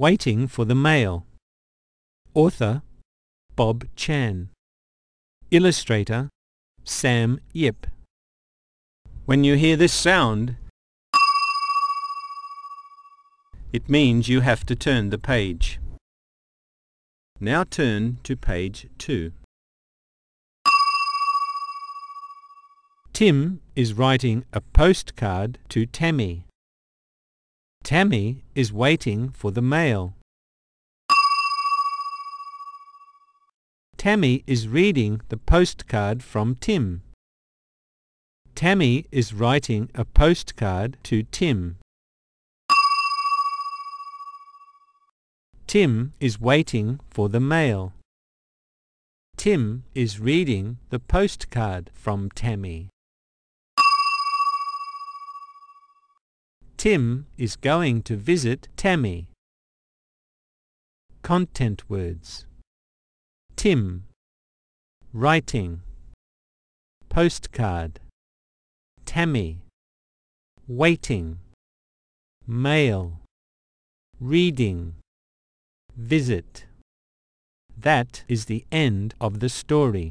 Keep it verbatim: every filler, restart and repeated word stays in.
Waiting for the Mail. Author Bob Chan. Illustrator Sam Yip. When you hear this sound, it means you have to turn the page. Now turn to page two. Tim is writing a postcard to Tammy. Tammy is waiting for the mail. Tammy is reading the postcard from Tim. Tammy is writing a postcard to Tim. Tim is waiting for the mail. Tim is reading the postcard from Tammy. Tim is going to visit Tammy. Content words: Tim, writing, postcard, Tammy, waiting, mail, reading, visit. That is the end of the story.